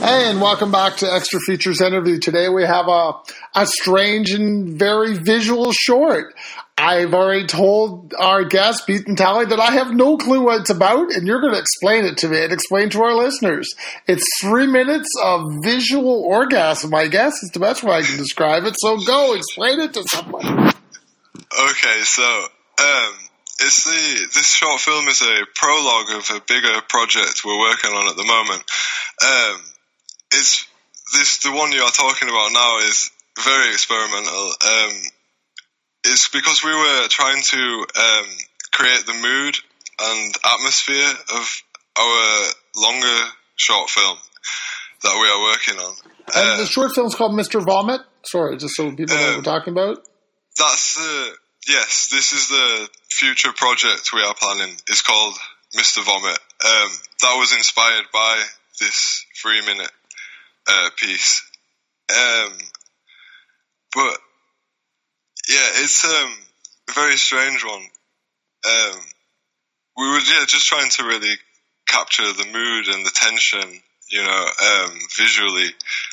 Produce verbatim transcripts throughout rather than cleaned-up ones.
Hey, and welcome back to Extra Features Interview. Today we have a, a strange and very visual short. I've already told our guest, Pete and Tally, that I have no clue what it's about, and you're going to explain it to me and explain to our listeners. It's three minutes of visual orgasm, I guess. It's the best way I can describe it. So go, explain it to someone. Okay, so um, it's the this short film is a prologue of a bigger project we're working on at the moment. Um, it's this the one you are talking about now is very experimental. Um, it's because we were trying to um, create the mood and atmosphere of our longer short film that we are working on. And uh, the short film's called Mister Vomit. Sorry, just so people know um, what we're talking about. That's the yes. This is the future project we are planning. It's called Mister Vomit. Um, that was inspired by this three-minute uh, piece. Um, but yeah, it's um, a very strange one. Um, we were yeah just trying to really capture the mood and the tension, you know, um, visually.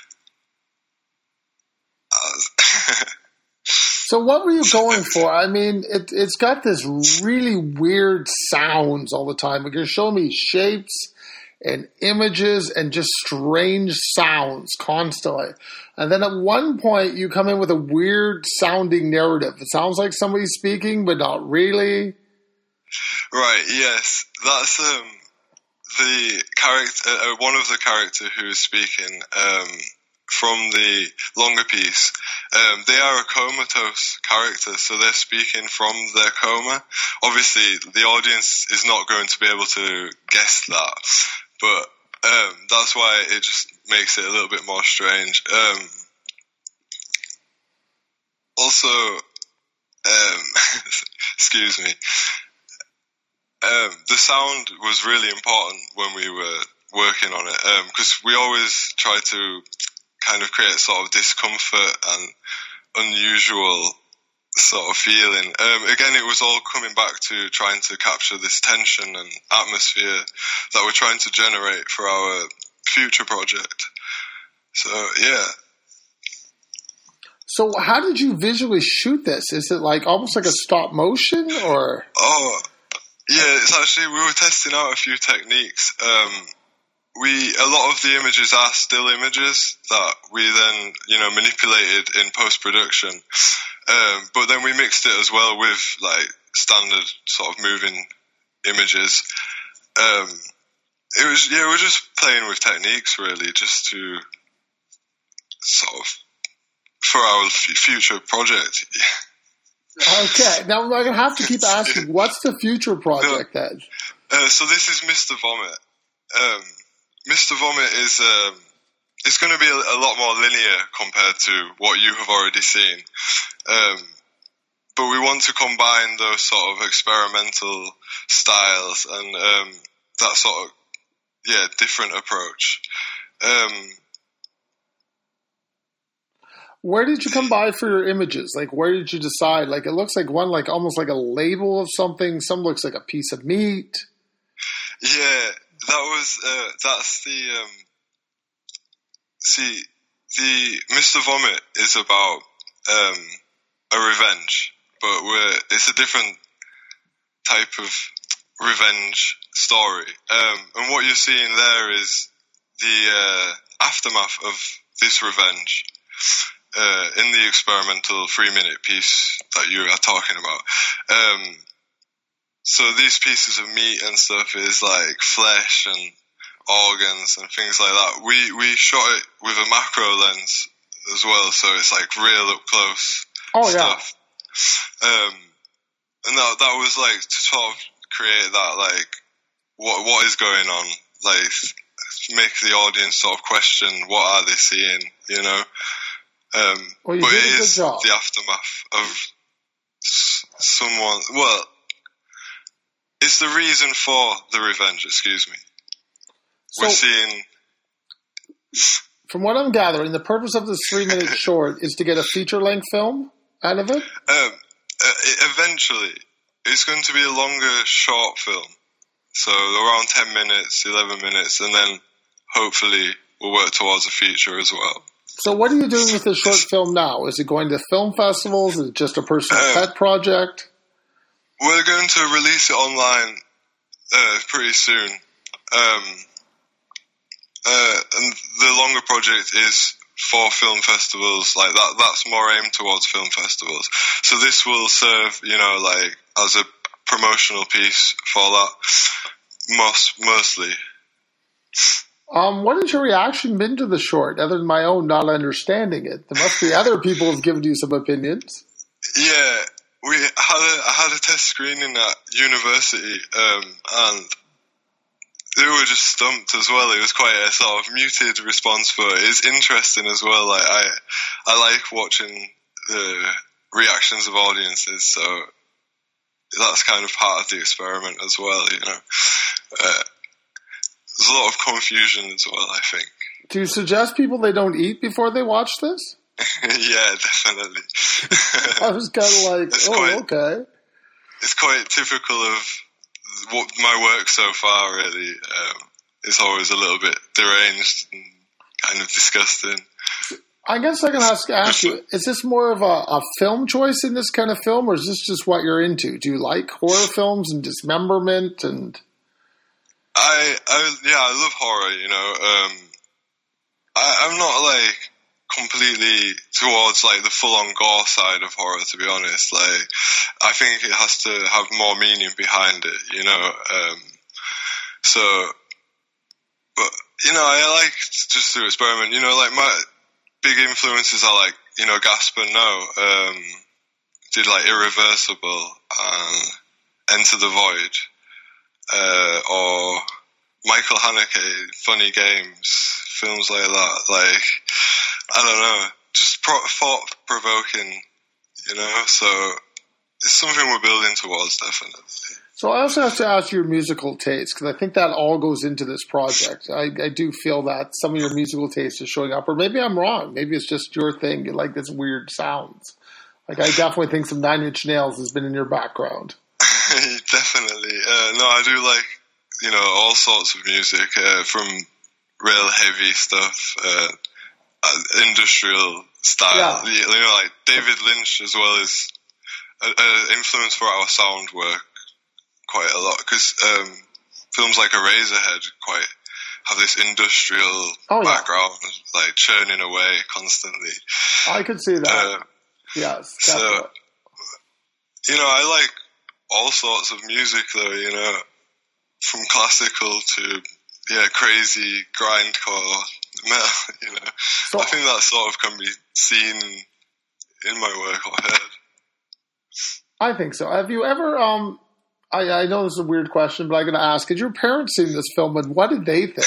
So what were you going for? I mean, it, it's got this really weird sounds all the time. Like you're showing me shapes and images and just strange sounds constantly. And then at one point you come in with a weird sounding narrative. It sounds like somebody's speaking, but not really. Right, yes. That's um, the character, uh, one of the characters who is speaking um, from the longer piece. Um, they are a comatose character, so they're speaking from their coma. Obviously, the audience is not going to be able to guess that, but um, that's why it just makes it a little bit more strange. Um, also, um, excuse me, um, the sound was really important when we were working on it, because um, we always try to kind of create sort of discomfort and unusual sort of feeling. Um, again, it was all coming back to trying to capture this tension and atmosphere that we're trying to generate for our future project. So, yeah. So how did you visually shoot this? Is it like almost like a stop motion or? Oh, yeah, it's actually, we were testing out a few techniques. Um, We a lot of the images are still images that we then you know manipulated in post production, um, but then we mixed it as well with like standard sort of moving images. Um, it was yeah, we're just playing with techniques really, just to sort of for our f- future project. Okay, now I'm gonna have to keep asking, what's the future project no, then? Uh, so this is Mister Vomit. Um, Mister Vomit is um, it's going to be a, a lot more linear compared to what you have already seen, um, but we want to combine those sort of experimental styles and um, that sort of yeah different approach. Um, where did you come by for your images? Like, where did you decide? Like, it looks like one, like almost like a label of something. Some looks like a piece of meat. Yeah. That was, uh, that's the, um, see, the Mister Vomit is about, um, a revenge, but we're, it's a different type of revenge story. Um, and what you're seeing there is the, uh, aftermath of this revenge, uh, in the experimental three minute piece that you are talking about. Um, So these pieces of meat and stuff is like flesh and organs and things like that. We we shot it with a macro lens as well, so it's like real up close oh, stuff. Yeah. Um, and that that was like to sort of create that like what what is going on, like make the audience sort of question what are they seeing, you know. Um, well, you but did it a good is job. the aftermath of s- someone. Well. It's the reason for the revenge, excuse me. So, we're seeing... From what I'm gathering, the purpose of this three-minute short is to get a feature-length film out of it? Um, uh, eventually. It's going to be a longer short film. So around ten minutes, eleven minutes, and then hopefully we'll work towards a feature as well. So what are you doing with this short film now? Is it going to film festivals? Is it just a personal um, pet project? We're going to release it online uh, pretty soon. Um, uh, and the longer project is for film festivals. Like that, that's more aimed towards film festivals. So this will serve, you know, like as a promotional piece for that, most, mostly. Um, what has your reaction been to the short, other than my own not understanding it? There must be other people who've given you some opinions. Yeah, we had a, I had a test screening at university, um, and they were just stumped as well. It was quite a sort of muted response, but it's interesting as well. Like I, I like watching the reactions of audiences, so that's kind of part of the experiment as well, you know. Uh, There's a lot of confusion as well, I think. Do you suggest people they don't eat before they watch this? Yeah, definitely. I was kind of like, it's oh, quite, okay. It's quite typical of what my work so far, really. Um, it's always a little bit deranged and kind of disgusting. I guess I can ask, ask you, is this more of a, a film choice in this kind of film, or is this just what you're into? Do you like horror films and dismemberment and... I, I, yeah, I love horror, you know. Um, I, I'm not, like, completely towards, like, the full-on gore side of horror, to be honest. Like, I think it has to have more meaning behind it, you know. Um, so, but, you know, I like just to experiment. You know, like, my big influences are, like, you know, Gaspar Noé, um, did, like, Irreversible and Enter the Void. Uh, or Michael Haneke, Funny Games, films like that. Like, I don't know, just pro- thought-provoking, you know? So it's something we're building towards, definitely. So I also have to ask your musical taste, because I think that all goes into this project. I, I do feel that some of your musical taste is showing up, or maybe I'm wrong. Maybe it's just your thing. You like this weird sounds. Like, I definitely think some Nine Inch Nails has been in your background. Definitely. Uh, no, I do like, you know, all sorts of music, uh, from real heavy stuff, uh, uh, industrial style. Yeah. You know, like David Lynch as well is an influence for our sound work quite a lot, because um, films like Eraserhead quite have this industrial oh, yeah. background, like churning away constantly. I could see that. Uh, yes, definitely. So, you know, I like all sorts of music, though, you know, from classical to, yeah, crazy grindcore metal, you know. So, I think that sort of can be seen in my work or heard. I think so. Have you ever, um, I, I know this is a weird question, but I'm going to ask, had your parents seen this film, and what did they think?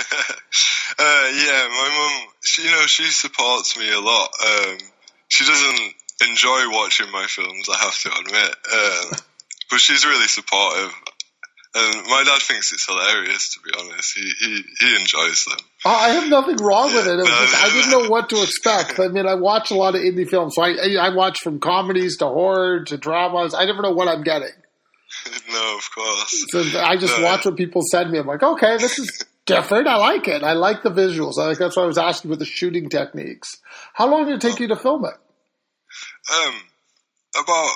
uh, yeah, my mum, she, you know, she supports me a lot. Um, she doesn't enjoy watching my films, I have to admit. Um, But she's really supportive. And my dad thinks it's hilarious, to be honest. He he, he enjoys them. Oh, I have nothing wrong yeah, with it. it no, just, no, I didn't know what to expect. I mean, I watch a lot of indie films. So I, I watch from comedies to horror to dramas. I never know what I'm getting. No, of course. So I just no. watch what people send me. I'm like, okay, this is different. I like it. I like the visuals. I like, that's why I was asking with the shooting techniques. How long did it take you to film it? Um, about...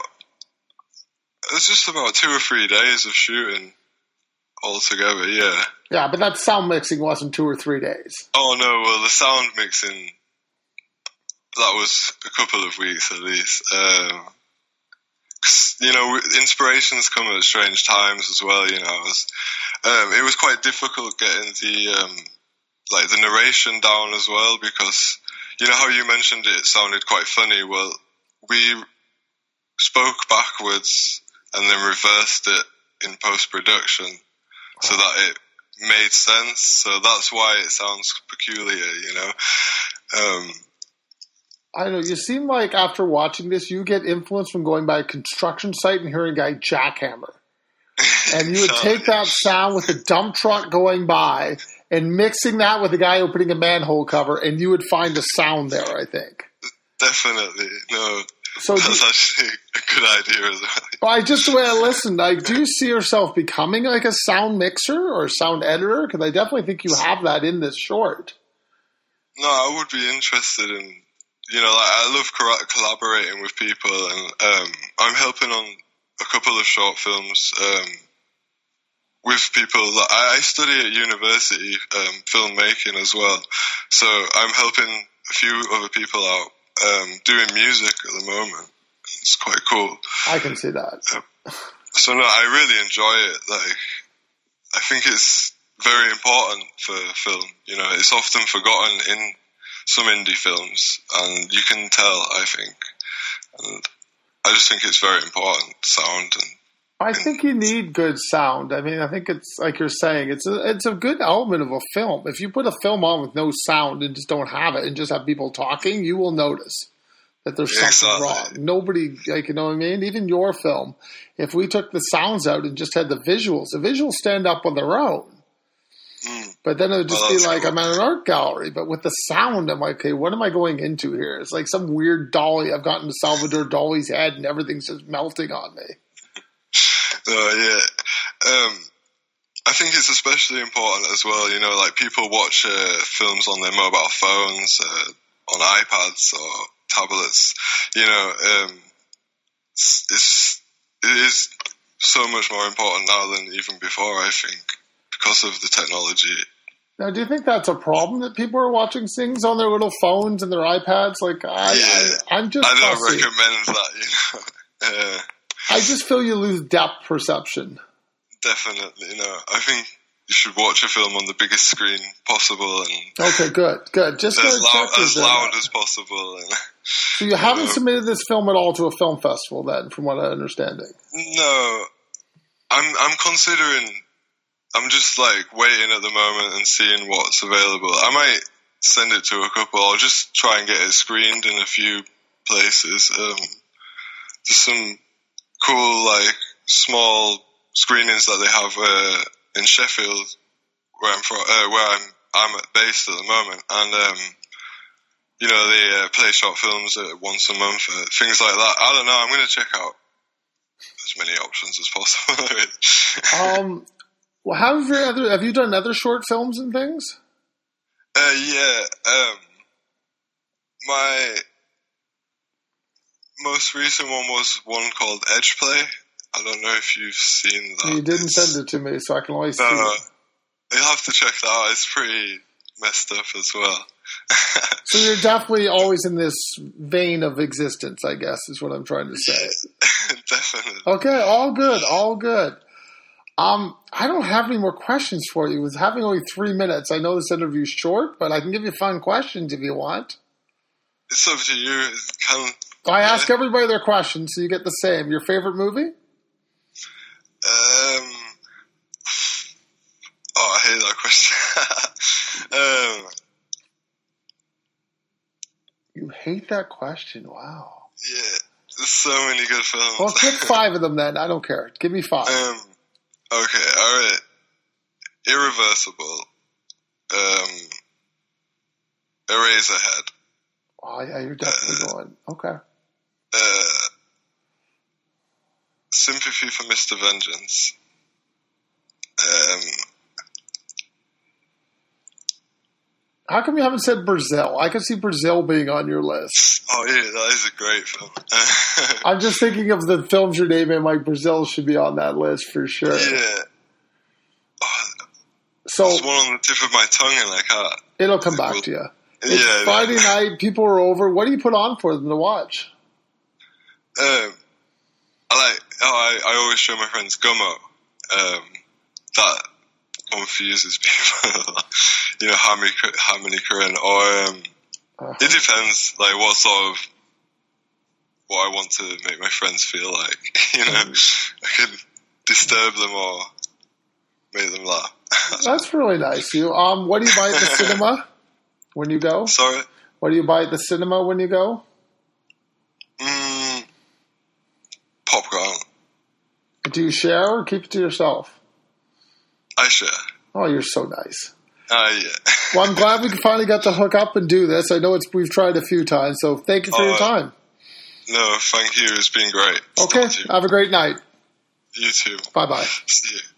It was just about two or three days of shooting altogether, yeah. Yeah, but that sound mixing wasn't two or three days. Oh, no, well, the sound mixing, that was a couple of weeks at least. Um, 'cause, you know, inspirations come at strange times as well, you know. It was, um, it was quite difficult getting the, um, like, the narration down as well, because, you know how you mentioned it sounded quite funny? Well, we spoke backwards and then reversed it in post-production so that it made sense. So that's why it sounds peculiar, you know. Um, I know. You seem like after watching this, you get influence from going by a construction site and hearing a guy jackhammer. And you would take that sound with a dump truck going by and mixing that with a guy opening a manhole cover, and you would find a sound there, I think. Definitely. No. So That's you, actually a good idea as well. Well, I, just the way I listened, like, do you see yourself becoming like a sound mixer or a sound editor? Because I definitely think you have that in this short. no, I would be interested in, you know, like I love co- collaborating with people, and um, I'm helping on a couple of short films um, with people that I, I study at university, um, filmmaking as well. So I'm helping a few other people out um, doing music at the moment. It's quite cool. I can see that. Uh, so no, I really enjoy it. Like, I think it's very important for film. You know, it's often forgotten in some indie films, and you can tell, I think. And I just think it's very important, sound. And I think you need good sound. I mean, I think it's like you're saying, it's a, it's a good element of a film. If you put a film on with no sound and just don't have it and just have people talking, you will notice that there's something exactly. wrong. Nobody, like, you know what I mean? Even your film, if we took the sounds out and just had the visuals, the visuals stand up on their own. Mm. But then it would just well, be like, cool. I'm at an art gallery. But with the sound, I'm like, okay, what am I going into here? It's like some weird dolly. I've gotten to Salvador Dali's head and everything's just melting on me. Oh, yeah. Um, I think it's especially important as well, you know, like people watch uh, films on their mobile phones, uh, on iPads or tablets, you know, um, it's, it's, it is so much more important now than even before, I think, because of the technology. Now, do you think that's a problem that people are watching things on their little phones and their iPads? Like, I, yeah, I, I'm just I don't fussy. recommend that, you know. uh, I just feel you lose depth perception. Definitely, no. I think you should watch a film on the biggest screen possible and okay, good, good. Just as, gotta loud, check as this loud out. as possible. And, So you haven't you know, submitted this film at all to a film festival, then, from what I'm understanding. No, I'm I'm considering. I'm just like waiting at the moment and seeing what's available. I might send it to a couple. I'll just try and get it screened in a few places. Um, there's some cool, like, small screenings that they have uh, in Sheffield, where I'm from, uh, where I'm I'm based at the moment, and um, you know, they uh, play short films uh, once a month, uh, things like that. I don't know. I'm going to check out as many options as possible. um, well, how have, your other, have you done other short films and things? Uh, yeah. Um, my most recent one was one called Edge Play. I don't know if you've seen that. You didn't it's, send it to me, so I can always no, see it. You'll have to check that out. It's pretty messed up as well. So you're definitely always in this vein of existence, I guess, is what I'm trying to say. Definitely. Okay, all good, all good. Um, I don't have any more questions for you. With having only three minutes, I know this interview's short, but I can give you fun questions if you want. It's up to you. It can, I yeah. ask everybody their questions, so you get the same. Your favorite movie? Um. Oh, I hate that question. um. You hate that question? Wow. Yeah, there's so many good films. Well, pick five of them then. I don't care. Give me five. Um. Okay. All right. Irreversible. Um. Eraserhead. Oh yeah, you're definitely uh, going. Okay. Uh. Sympathy for Mister Vengeance. Um. How come you haven't said Brazil? I could see Brazil being on your list. Oh yeah, that is a great film. I'm just thinking of the films you're naming. Like Brazil should be on that list for sure. Yeah. Oh, so there's one on the tip of my tongue, and I can't. It'll come back to you. It's yeah, Friday night. People are over. What do you put on for them to watch? Um, I like. Oh, I, I always show my friends Gummo. Um, that confuses people. You know, Hammy, Hammy Curran, or um, uh-huh. It depends, like what sort of what I want to make my friends feel like. You know, mm. I can disturb them or make them laugh. That's really nice. You um, what do you buy at the cinema when you go? Sorry, what do you buy at the cinema when you go? Mm, popcorn. Do you share or keep it to yourself? I share. Oh, you're so nice. Uh, yeah. Well, I'm glad we finally got to hook up and do this. I know it's we've tried a few times, so thank you for uh, your time. No, thank you. It's been great. Okay, have a great night. You too. Bye-bye. See you.